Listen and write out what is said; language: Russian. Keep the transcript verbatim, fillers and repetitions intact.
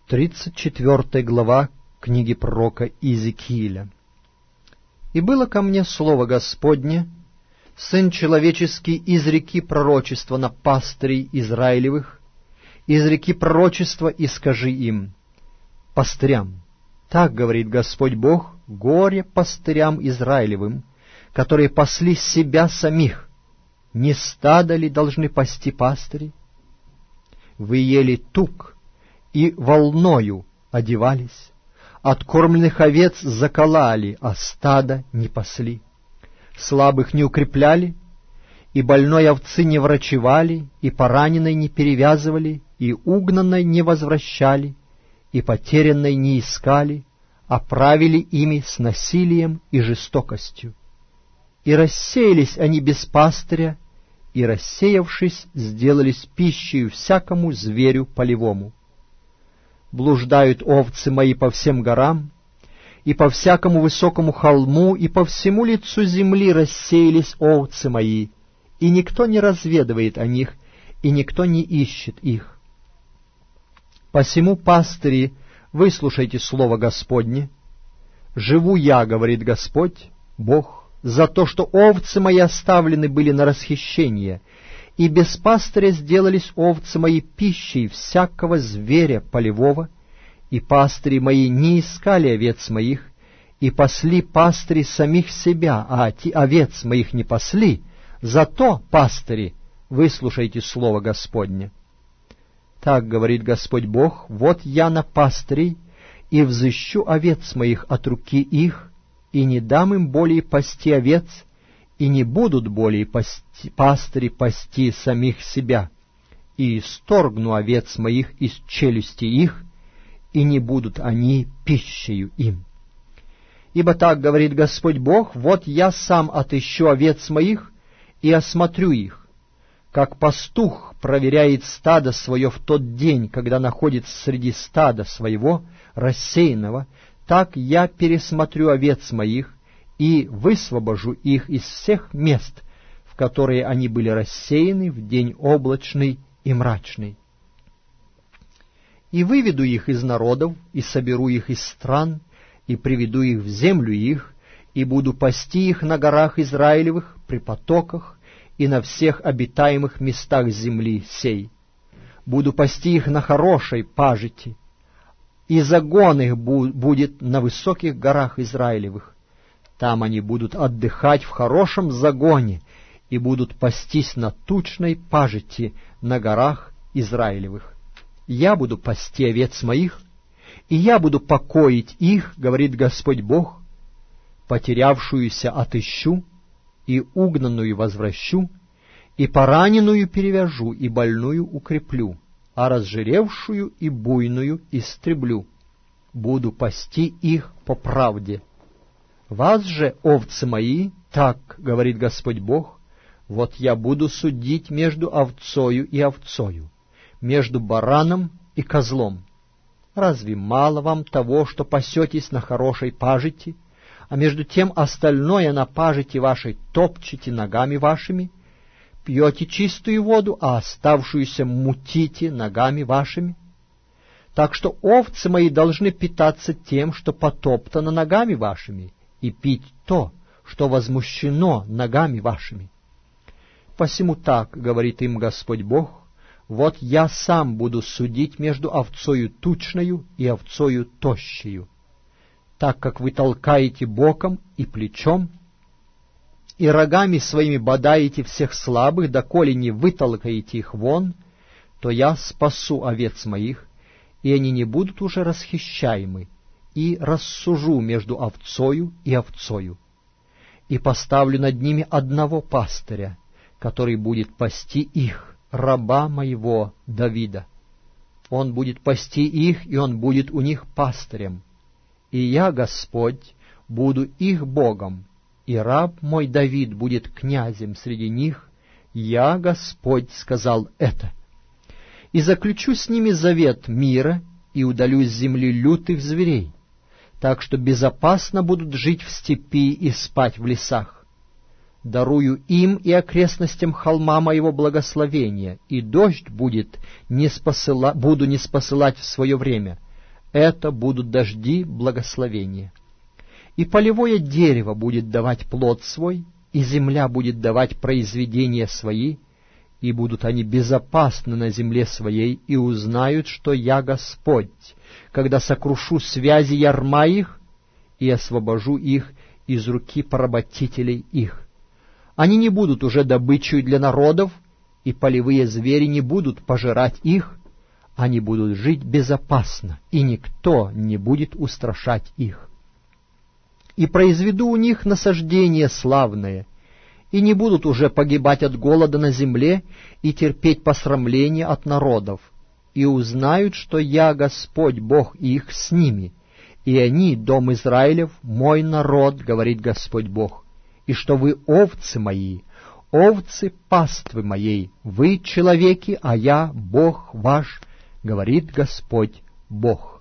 Тридцать четвёртая глава книги пророка Иезекииля. «И было ко мне слово Господне: Сын человеческий, изреки пророчество на пастырей Израилевых, изреки пророчество и скажи им: пастырям, так говорит Господь Бог, горе пастырям Израилевым, которые пасли себя самих. Не стадо ли должны пасти пастыри? Вы ели тук и волною одевались, откормленных овец заколали, а стадо не пасли. Слабых не укрепляли, и больной овцы не врачевали, и пораненной не перевязывали, и угнанной не возвращали, и потерянной не искали, а правили ими с насилием и жестокостью. И рассеялись они без пастыря, и, рассеявшись, сделались пищей всякому зверю полевому. Блуждают овцы мои по всем горам, и по всякому высокому холму, и по всему лицу земли рассеялись овцы мои, и никто не разведывает о них, и никто не ищет их. Посему, пастыри, выслушайте слово Господне. Живу я, говорит Господь, Бог, за то, что овцы мои оставлены были на расхищение, и без пастыря сделались овцы мои пищей всякого зверя полевого, и пастыри мои не искали овец моих, и пасли пастыри самих себя, а овец моих не пасли. Зато, пастыри, выслушайте слово Господне. Так говорит Господь Бог: вот я на пастырей, и взыщу овец моих от руки их, и не дам им более пасти овец, и не будут более пасти, пастыри пасти самих себя, и исторгну овец моих из челюсти их, и не будут они пищею им. Ибо так говорит Господь Бог: вот я сам отыщу овец моих и осмотрю их, как пастух проверяет стадо свое в тот день, когда находится среди стада своего рассеянного, так я пересмотрю овец моих и высвобожу их из всех мест, в которые они были рассеяны в день облачный и мрачный. И выведу их из народов, и соберу их из стран, и приведу их в землю их, и буду пасти их на горах Израилевых, при потоках, и на всех обитаемых местах земли сей. Буду пасти их на хорошей пажити, и загон их будет на высоких горах Израилевых. Там они будут отдыхать в хорошем загоне и будут пастись на тучной пажити на горах Израилевых. Я буду пасти овец моих, и я буду покоить их, говорит Господь Бог. Потерявшуюся отыщу, и угнанную возвращу, и пораненную перевяжу, и больную укреплю, а разжиревшую и буйную истреблю. Буду пасти их по правде. Вас же, овцы мои, так говорит Господь Бог, вот я буду судить между овцою и овцою, между бараном и козлом. Разве мало вам того, что пасетесь на хорошей пажити, а между тем остальное на пажити вашей топчете ногами вашими? Пьете чистую воду, а оставшуюся мутите ногами вашими? Так что овцы мои должны питаться тем, что потоптано ногами вашими, и пить то, что возмущено ногами вашими. Посему так говорит им Господь Бог: вот я сам буду судить между овцою тучною и овцою тощею, так как вы толкаете боком и плечом, и рогами своими бодаете всех слабых, доколе не вытолкаете их вон, то я спасу овец моих, и они не будут уже расхищаемы, и рассужу между овцою и овцою, и поставлю над ними одного пастыря, который будет пасти их, раба моего Давида. Он будет пасти их, и он будет у них пастырем. И я, Господь, буду их Богом, и раб мой Давид будет князем среди них. Я, Господь, сказал это. И заключу с ними завет мира, и удалю с земли лютых зверей, так что безопасно будут жить в степи и спать в лесах. Дарую им и окрестностям холма моего благословения, и дождь будет не спосыла... буду не спосылать в свое время, это будут дожди благословения. И полевое дерево будет давать плод свой, и земля будет давать произведения свои, и будут они безопасны на земле своей, и узнают, что я Господь, когда сокрушу связи ярма их и освобожу их из руки поработителей их. Они не будут уже добычей для народов, и полевые звери не будут пожирать их, они будут жить безопасно, и никто не будет устрашать их. И произведу у них насаждение славное, и не будут уже погибать от голода на земле и терпеть посрамление от народов, и узнают, что я Господь Бог их с ними, и они, дом Израилев, мой народ, говорит Господь Бог, и что вы овцы мои, овцы паствы моей, вы человеки, а я Бог ваш, говорит Господь Бог.